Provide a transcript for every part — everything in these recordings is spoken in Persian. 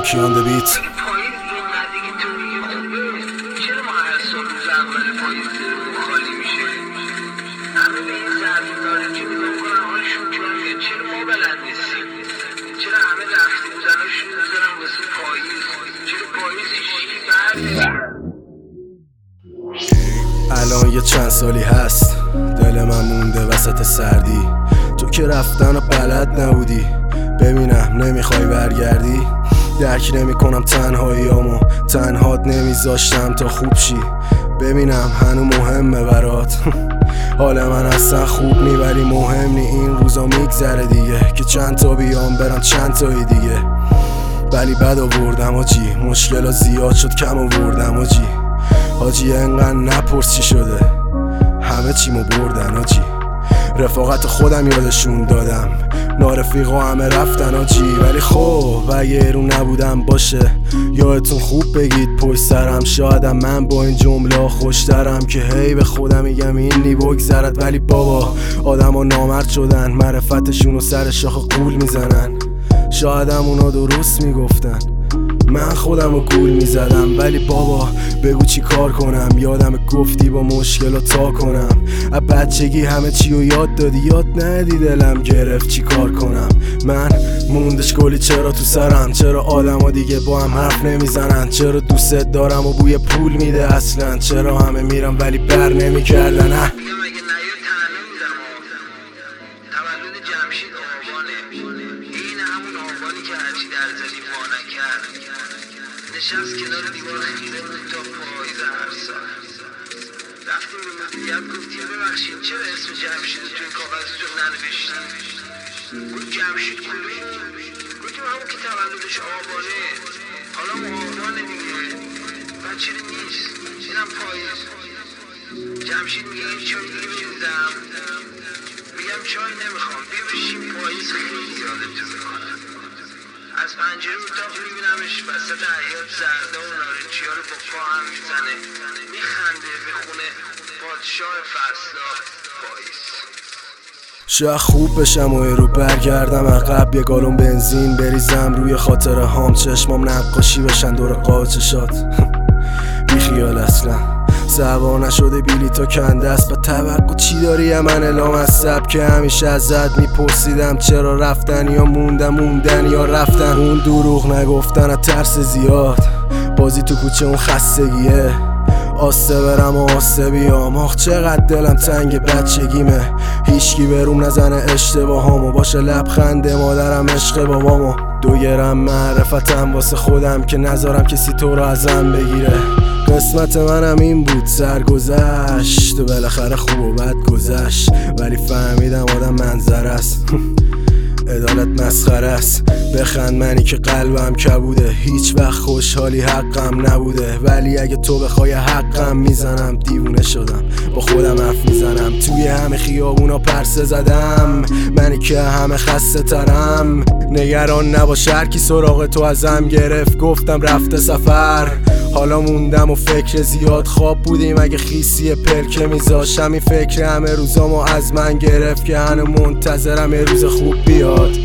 فرانکی آن د بیت. الان یه چند سالی هست دل من مونده وسط سردی، تو که رفتن و بلد نبودی، ببینم نمیخوای برگردی. درک نمی کنم تنهاییامو، تنهات نمیذاشتم تا خوب شی، ببینم هنو مهمه برات. حال من اصلا خوب نی ولی مهم نی، این روزا میگذره دیگه که چند تا بیام برم چند تایی دیگه. ولی بد آوردم آجی، مشکلا زیاد شد کم آوردم آجی انقدر نپرس چی شده، همه چیمو بردن آجی. رفاقت خودم یادشون دادم، نارفیقا همه رفتن آجی. ولی خب اگه رو نبودم باشه، یادتون خوب بگید پشت سرم. شایدم من با این جمله خوشترم که هی به خودم میگم این نی بگذرد. ولی بابا آدما نامرد شدن، معرفتشونو سر شاخ قول میزنن. شایدم اونا درست میگفتن، من خودم رو گول میزدم. ولی بابا بگو چی کار کنم، یادم گفتی با مشکل تا کنم. از بچگی همه چی رو یاد دادی، یاد ندی دلم گرفت چی کار کنم. من موندش کلی چرا تو سرم، چرا آدم ها دیگه با هم حرف نمیزنن، چرا دوست دارم و بوی پول میده اصلا، چرا همه میرم ولی بر نمیکردن. نشست کنار دیوار خیره بود تا پاییز هر سال. رفتیم به مدیریت گفتیم ببخشید چرا اسم جمشید رو توی کاغذتون ننوشتیم؟ گفت جمشید کلوم؟ گفتیم همون که تولدش آبانه، حالا ما آبانه دیگه، بچه نیست، اینم پاییز. جمشید میگه این چای دیگه بریزم، میگم چای نمیخوام، بیا بشیم پاییز خیلی یادتون میکنم. از پنجره اتاق میبینمش وسط حیاط زرده و نارنجی ها رو با پا هم میزنه، میخنده، میخونه پادشاه فصلا پاییز. شاید خوب بشم و رو برگردم عقب، یه گالون بنزین بریزم روی خاطره هام، چشمام نقاشی بشن دور قاچشات. بیخیال اصلا سوار نشده بیلیتا کنده است و توقع چی داری من اعلام از سب که همیشه ازت میپرسیدم چرا رفتن یا موندن یا رفتن. اون دروغ نگفتن از ترس زیاد، بازی تو کوچه اون خستگیه، آسته برم و آسته بیام. آخ چقدر دلم تنگ بچگیمه، هیچکی بروم نزنه اشتباهامو، باشه لبخند مادرم عشق بابامو. 2 گرم معرفتم واسه خودم که نذارم کسی تو رو ازم بگیره. قسمت منم این بود سرگذشت و بالاخره خوب و بد گذشت، ولی فهمیدم آدم منظره است. عدالت مسخره است، بخند منی که قلبم کبوده، هیچ وقت خوشحالی حقم نبوده. ولی اگه تو بخوای حقم میزنم، دیوونه شدم با خودم حرف میزنم. توی همه خیابونا پرسه زدم، منی که همه خسته ترم. نگران نباش هرکی سراغ تو ازم گرفت، گفتم رفته سفر. حالا موندم و فکر زیاد خواب بودیم، اگه خیسی پلکه میذاشم این فکر همه روزامو از من گرفت که هنو منتظرم یه روز خوب بیاد.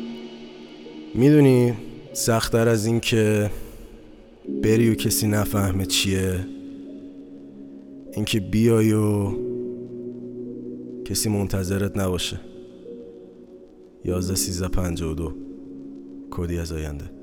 میدونی سخت‌تر از این که بری و کسی نفهمه چیه، این که بیای و کسی منتظرت نباشه. 11 13 52 کدی از آینده.